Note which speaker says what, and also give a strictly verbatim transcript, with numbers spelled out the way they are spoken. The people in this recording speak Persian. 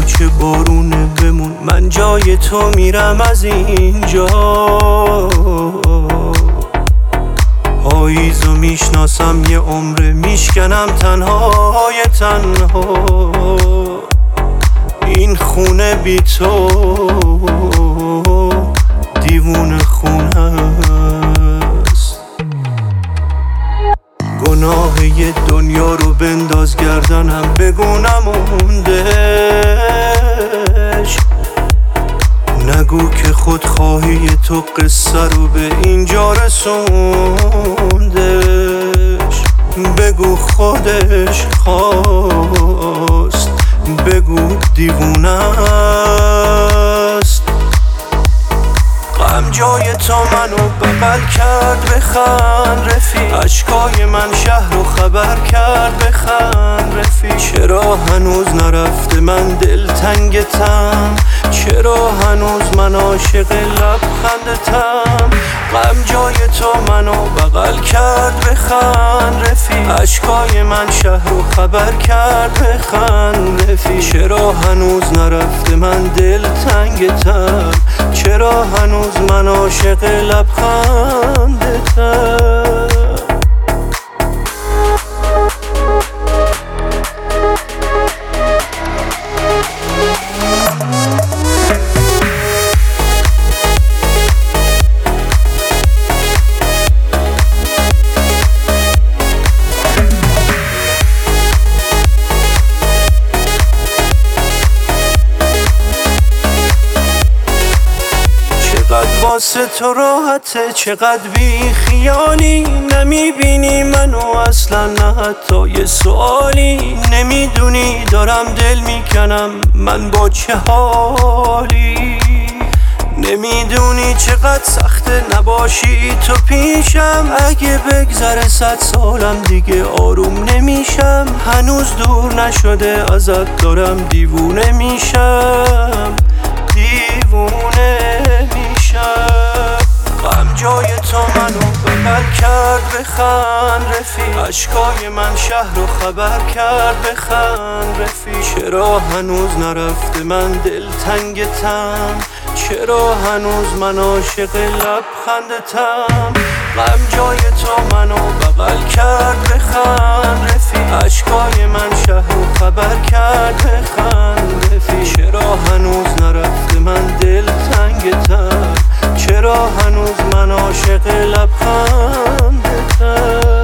Speaker 1: چه بارونه بمون، من جای تو میرم از اینجا. پاییزو میشناسم یه عمره، میشکنم تنهای تنها. این خونه بی تو دیوونه خونه است. گناه یه دنیا رو بنداز گردنم، بگو نموندش. نگو که خودخواهی تو قصه رو به اینجا رسوندش. بگو خودش خواست، بگو دیوونه است. غم جای تو منو بغل کرد، بخند رفیق. اشکای من شهر رو خبر کرد، بخند رفیق. چرا هنوز نرفته من دلتنگتم، چرا هنوز من عاشق لبخندتم. غم جای تو منو بغل کرد، بخند رفیق. اشکای من شهر رو خبر کرد، بخند رفیق. چرا هنوز نرفته من دلتنگتم، چرا هنوز من عاشق لبخندتم. چقدر واسه تو راحته، چقدر بی خیالی. نمیبینی منو اصلا، نه حتی یه سوالی. نمیدونی دارم دل میکنم من با چه حالی. نمیدونی چقدر سخته نباشی تو پیشم. اگه بگذره صد سالم دیگه آروم نمیشم. هنوز دور نشده ازت دارم دیوونه میشم، دیوونه میشم. غم جای تو منو بغل کرد، بخند رفیق. اشکای من شهر رو خبر کرد، بخند رفیق. چرا هنوز نرفته من دلتنگتم، چرا هنوز من عاشق لبخندتم. غم جای تو منو بغل کرد، بخند رفیق. اشکای من شهر رو خبر کرد، بخند رفیق. چرا هنوز نرفته من دلتنگتم، چرا هنوز من عاشق لبخندتم.